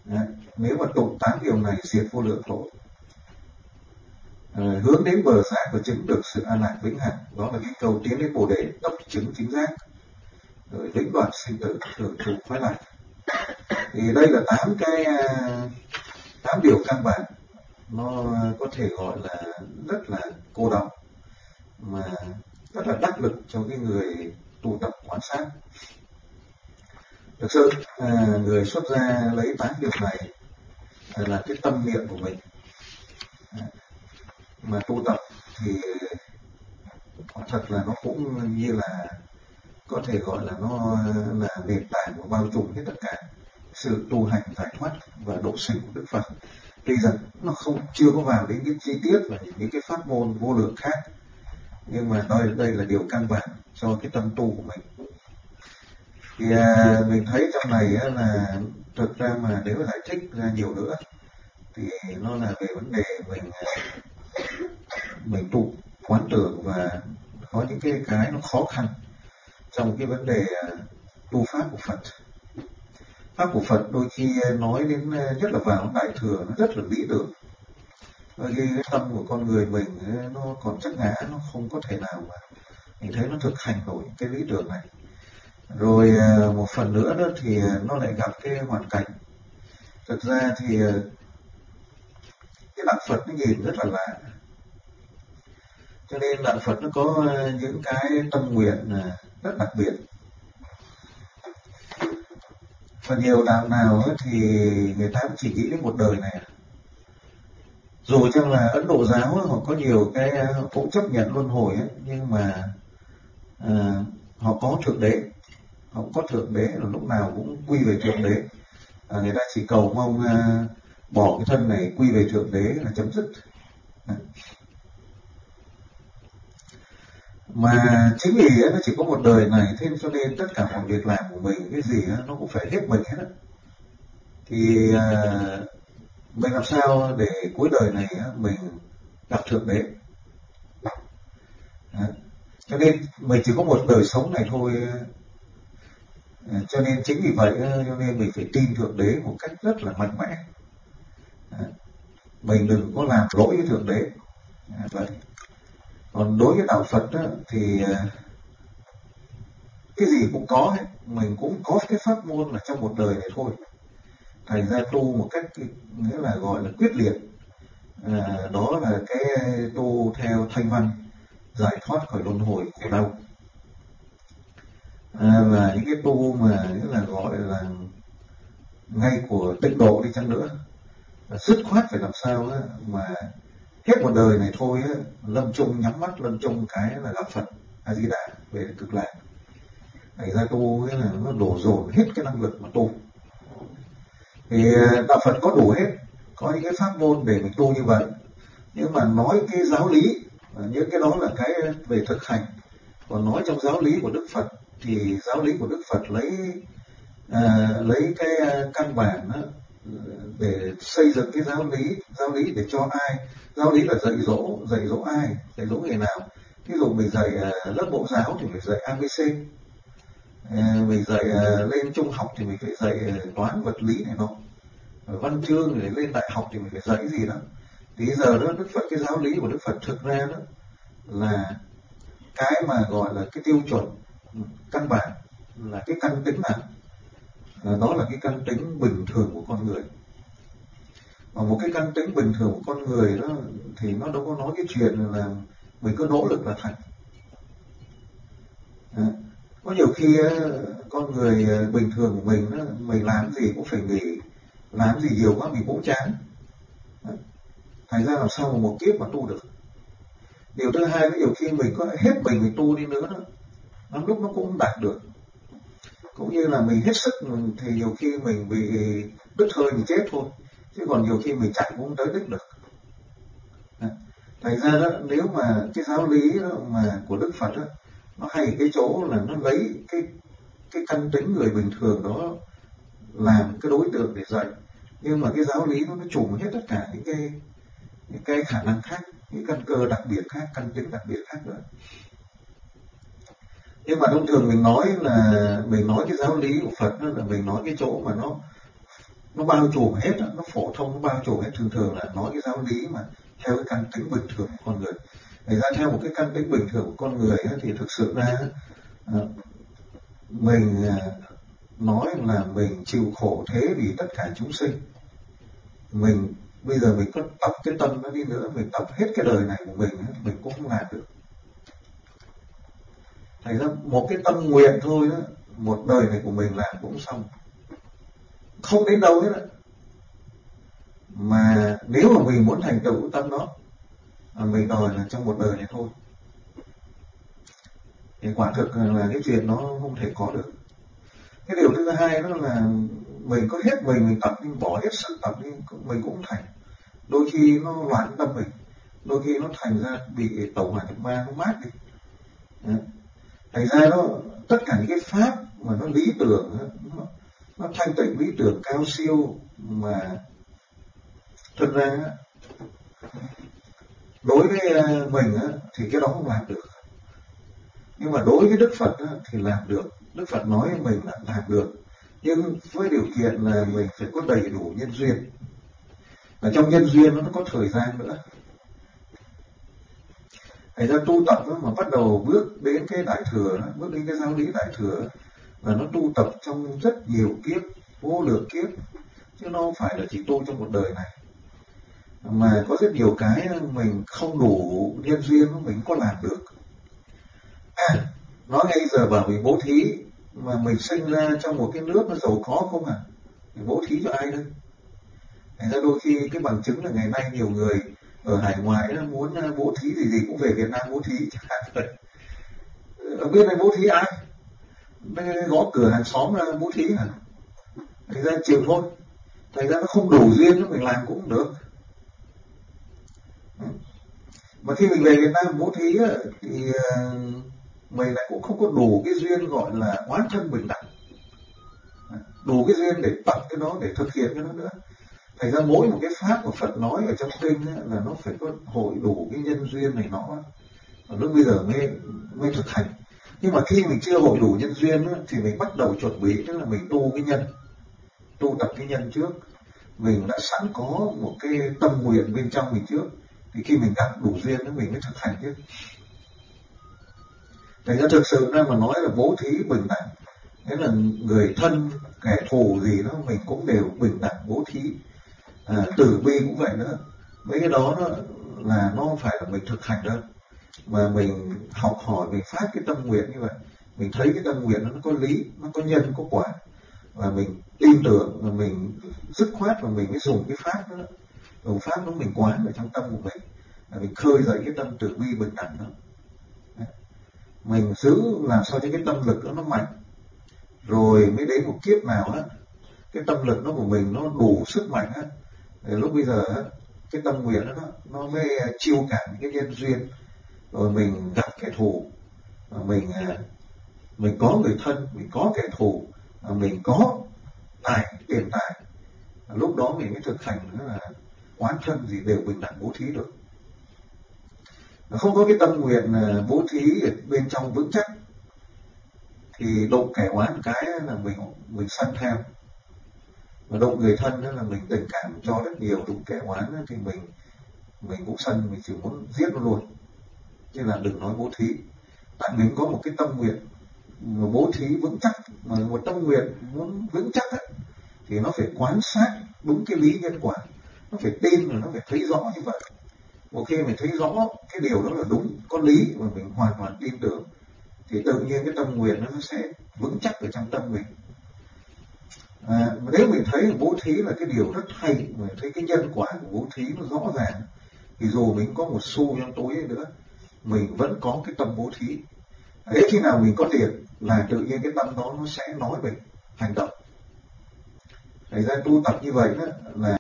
Đấy. Nếu mà tụng 8 điều này diệt vô lượng tội, hướng đến bờ giác và chứng được sự an lạc vĩnh hằng, đó là cái câu tiến đến Bồ đề, đốc chứng chính giác, rồi lĩnh đoạn sinh tử, thường trụ khoái lạc. Thì đây là 8 điều căn bản, nó có thể gọi là rất là cô đọng mà rất là đắc lực cho cái người tu tập quán sát. Thực sự người xuất gia lấy 8 điều này là cái tâm niệm của mình, mà tu tập thì quả thật là nó cũng như là có thể gọi là nó là nền tảng và bao trùm hết tất cả sự tu hành giải thoát và độ sinh của Đức Phật. Tuy rằng nó chưa có vào đến những chi tiết và những cái pháp môn vô lượng khác, nhưng mà đây là điều căn bản cho cái tâm tu của mình. Thì mình thấy trong này là thực ra mà nếu giải thích ra nhiều nữa thì nó là về vấn đề mình tu quán tưởng và có những cái nó khó khăn trong cái vấn đề tu pháp của Phật. Pháp của Phật đôi khi nói đến nhất là vào Đại Thừa nó rất là lý tưởng. Đôi khi cái tâm của con người mình nó còn chắc ngã, nó không có thể nào mà mình thấy nó thực hành nổi cái lý tưởng này. Rồi một phần nữa đó thì nó lại gặp cái hoàn cảnh. Thực ra thì cái đạo Phật nó nhìn rất là lạ, cho nên đạo Phật nó có những cái tâm nguyện rất đặc biệt. Phần nhiều đạo nào thì người ta cũng chỉ nghĩ đến một đời này. Dù chăng là Ấn Độ giáo họ có nhiều cái cũng chấp nhận luân hồi ấy, nhưng mà họ có thượng đế, họ có thượng đế là lúc nào cũng quy về thượng đế. Người ta chỉ cầu mong bỏ cái thân này quy về thượng đế là chấm dứt. Mà chính vì nó chỉ có một đời này, thế cho nên tất cả mọi việc làm của mình cái gì nó cũng phải hết mình hết. Thì mình làm sao để cuối đời này mình gặp thượng đế. Cho nên mình chỉ có một đời sống này thôi. Cho nên chính vì vậy cho nên mình phải tin thượng đế một cách rất là mạnh mẽ. Mình đừng có làm lỗi với thượng đế. Vậy. Còn đối với đạo Phật thì cái gì cũng có hết, mình cũng có cái pháp môn là trong một đời này thôi. Thành ra tu một cách nghĩa là gọi là quyết liệt, đó là cái tu theo thanh văn, giải thoát khỏi luân hồi khổ đau. Và những cái tu mà nghĩa là gọi là ngay của tịnh độ đi chăng nữa, dứt khoát phải làm sao mà hết một đời này thôi lâm chung nhắm mắt lâm chung cái là gặp Phật A Di Đà về cực lạc. Thành ra tu là nó đổ dồn hết cái năng lực mà tu. Thì đạo Phật có đủ hết, có những cái pháp môn để mình tu như vậy, nhưng mà nói cái giáo lý, những cái đó là cái về thực hành. Còn nói trong giáo lý của Đức Phật thì giáo lý của Đức Phật lấy cái căn bản để xây dựng cái giáo lý để cho ai. Giáo lý là dạy dỗ ai, dạy dỗ người nào. Ví dụ mình dạy lớp mẫu giáo thì mình dạy ABC, mình dạy lên trung học thì mình phải dạy toán vật lý này nọ, văn chương để lên đại học thì mình phải dạy cái gì đó. Thì giờ đó Đức Phật, cái giáo lý của Đức Phật thực ra đó là cái mà gọi là cái tiêu chuẩn căn bản, là cái căn tính nào, đó là cái căn tính bình thường của con người. Và một cái căn tính bình thường của con người đó thì nó đâu có nói cái chuyện là mình cứ nỗ lực là thành. Có nhiều khi con người bình thường của mình đó, mình làm gì cũng phải nghỉ, làm gì nhiều quá mình cũng chán. Thành ra làm sao mà một kiếp mà tu được. Điều thứ hai là nhiều khi mình có hết mình tu đi nữa đó, lắm lúc nó cũng đạt được. Cũng như là mình hết sức thì nhiều khi mình bị đứt hơi mình chết thôi, chứ còn nhiều khi mình chạy cũng không tới đích được. Thành ra đó, nếu mà cái giáo lý đó mà của Đức Phật đó, nó hay cái chỗ là nó lấy cái căn tính người bình thường đó làm cái đối tượng để dạy, nhưng mà cái giáo lý nó trùm hết tất cả những cái khả năng khác, những căn cơ đặc biệt khác, căn tính đặc biệt khác nữa. Nhưng mà thông thường mình nói cái giáo lý của Phật đó là mình nói cái chỗ mà nó bao trùm hết, nó phổ thông, nó bao trùm hết. Thường thường là nói cái giáo lý mà theo cái căn tính bình thường của con người. Thành ra theo một cái căn tính bình thường của con người thì thực sự ra mình nói là mình chịu khổ thế vì tất cả chúng sinh. Mình bây giờ mình có tập cái tâm nó đi nữa, mình tập hết cái đời này của mình cũng không làm được. Thành ra một cái tâm nguyện thôi đó, một đời này của mình làm cũng xong, không đến đâu hết á. Mà nếu mà mình muốn thành tựu tâm đó, mình đòi là trong một đời này thôi, thì quả thực là cái chuyện nó không thể có được. Cái điều thứ hai đó là mình có hết mình tập, mình bỏ hết sức tập đi, mình cũng thành. Đôi khi nó loạn tâm mình, đôi khi nó thành ra bị tẩu hỏa nhập ma, nó mát đi. Thành ra nó tất cả những cái pháp mà nó lý tưởng, nó thanh tịnh lý tưởng cao siêu mà thật ra đối với mình thì cái đó không làm được. Nhưng mà đối với Đức Phật thì làm được. Đức Phật nói với mình là làm được, nhưng với điều kiện là mình phải có đầy đủ nhân duyên. Và trong nhân duyên nó có thời gian nữa. Thành ra tu tập mà bắt đầu bước đến cái đại thừa, bước đến cái giáo lý đại thừa, là nó tu tập trong rất nhiều kiếp, vô lượng kiếp, chứ nó không phải là chỉ tu trong một đời này. Mà có rất nhiều cái mình không đủ nhân duyên mình có làm được. Nói ngay giờ bảo mình bố thí, mà mình sinh ra trong một cái nước nó giàu có không à? Mình bố thí cho ai đây? Thành ra đôi khi cái bằng chứng là ngày nay nhiều người ở hải ngoại muốn bố thí gì cũng về Việt Nam bố thí chẳng hạn. Ở bên này bố thí ai? Gõ cửa hàng xóm ra bố thí hả? Thành ra chịu thôi. Thành ra nó không đủ duyên mình làm cũng được. Mà khi mình về Việt Nam bố thí thì mình lại cũng không có đủ cái duyên gọi là oán thân bình đẳng, đủ cái duyên để tập cái đó, để thực hiện cái đó nữa. Thành ra mỗi một cái pháp của Phật nói ở trong kinh là nó phải có hội đủ cái nhân duyên này nó, lúc bây giờ mới thực hành. Nhưng mà khi mình chưa hội đủ nhân duyên thì mình bắt đầu chuẩn bị, tức là mình tu cái nhân, tu tập cái nhân trước. Mình đã sẵn có một cái tâm nguyện bên trong mình trước, thì khi mình gặp đủ duyên thì mình mới thực hành chứ. Thành ra thực sự ra mà nói là bố thí bình đẳng, nghĩa là người thân, kẻ thù gì đó mình cũng đều bình đẳng bố thí. Từ bi cũng vậy nữa. Mấy cái đó là nó không phải là mình thực hành đâu, mà mình học hỏi, mình phát cái tâm nguyện như vậy. Mình thấy cái tâm nguyện nó có lý, nó có nhân, có quả, và mình tin tưởng, và mình dứt khoát, và mình mới dùng cái pháp đó, dùng pháp đó mình quán ở trong tâm của mình, và mình khơi dậy cái tâm từ bi bình đẳng đó. Mình giữ làm sao cho cái tâm lực đó nó mạnh, rồi mới đến một kiếp nào đó cái tâm lực nó của mình nó đủ sức mạnh á, thì lúc bây giờ cái tâm nguyện đó nó mới chiêu cảm cái nhân duyên, rồi mình gặp kẻ thù, mình có người thân, mình có kẻ thù, mình có tiền tài, lúc đó mình mới thực hành là oán thân gì đều bình đẳng bố thí được. Không có cái tâm nguyện bố thí ở bên trong vững chắc thì đụng kẻ oán cái là mình sân theo, mà đụng người thân đó là mình tình cảm cho rất nhiều, đụng kẻ oán thì mình cũng sân, mình chỉ muốn giết nó luôn, chứ là đừng nói bố thí. Tại mình có một cái tâm nguyện mà bố thí vững chắc, mà một tâm nguyện muốn vững chắc ấy, thì nó phải quan sát đúng cái lý nhân quả, nó phải tin, rồi nó phải thấy rõ như vậy. Một khi mình thấy rõ cái điều đó là đúng, có lý, và mình hoàn toàn tin tưởng, thì tự nhiên cái tâm nguyện nó sẽ vững chắc ở trong tâm mình. Nếu mình thấy bố thí là cái điều rất hay, mình thấy cái nhân quả của bố thí nó rõ ràng, thì dù mình có một xu trong túi nữa, mình vẫn có cái tâm bố thí. Đến khi nào mình có tiền là tự nhiên cái tâm đó nó sẽ nói mình hành động. Thành ra tu tập như vậy đó là